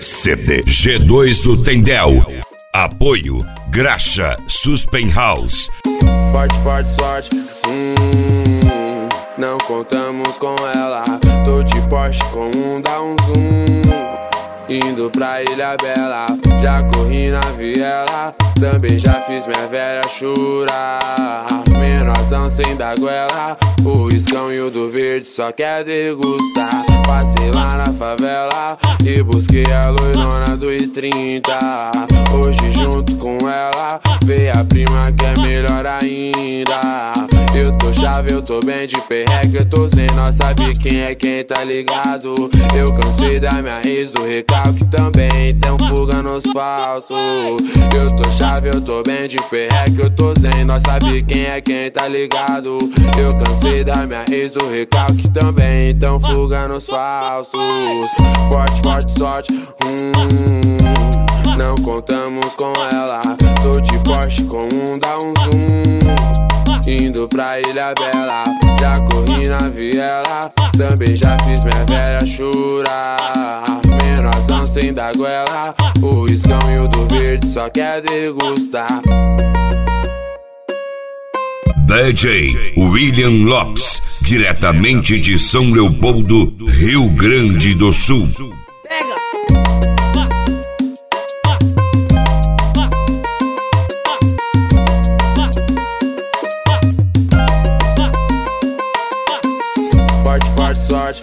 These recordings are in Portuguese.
CD G2 do Tendel. Apoio Graxa Suspen House. Forte, forte, sorte. Não contamos com ela. Tô de Porsche com dá um zoom. Indo pra Ilha Bela, já corri na viela. Também já fiz minha velha chorar. Menorzão sem dar goela. O riscão e o do verde só quer degustar. Passei lá na favela e busquei a loirona do I30. Hoje junto com ela veio a prima que é melhor ainda. Eu tô chave, eu tô bem de perreque, eu tô sem nós, sabe quem é quem, tá ligado? Eu cansei da minha ex, do recalque também, então fuga nos falsos. Eu tô chave, eu tô bem de perreque, eu tô sem nós, sabe quem é quem, tá ligado? Eu cansei da minha ex, do recalque também, então fuga nos falsos. Forte, forte, sorte, não contamos com ela. Tô de Porsche com dá um zoom. Indo pra Ilha Bela, já corri na viela. Também já fiz minha velha chorar. Menorzão sem dar goela. O riscão e o do verde só quer degustar. DJ William Lopes, diretamente de São Leopoldo, Rio Grande do Sul. Forte, forte, sorte,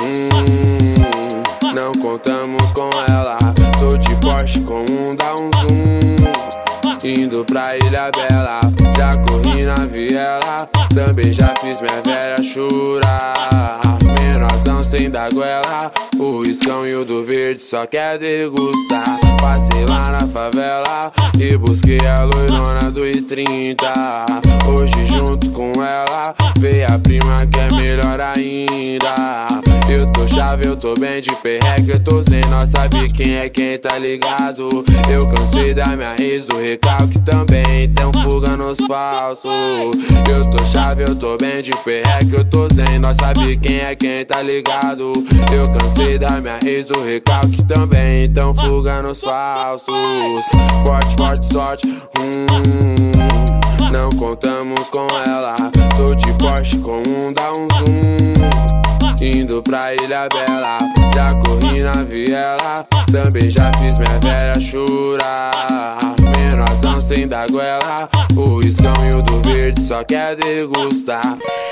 não contamos com ela. Tô de Porsche com dá um zoom. Indo pra Ilha Bela, já corri na viela. Também já fiz minha velha chorar. Menorzão sem dar goela. O riscão e o do verde só quer degustar. Passei lá na favela e busquei a loirona do I30. Hoje junto com ela veio a prima que é melhor ainda. Eu tô chave, eu tô bem de perreque, eu tô sem nós, sabe quem é quem, tá ligado? Eu cansei da minha ex, do recalque também, então fuga nos falsos. Eu tô chave, eu tô bem de perreque, eu tô sem nós, sabe quem é quem, tá ligado? Eu cansei da minha ex, do recalque também, então fuga nos falsos. Forte, forte, sorte, não contamos com ela. Tô de Porsche com dá um zoom. Indo pra Ilha Bela, já corri na viela. Também já fiz minha velha chorar. Menorzão sem dar goela. O riscão e o do verde só quer degustar.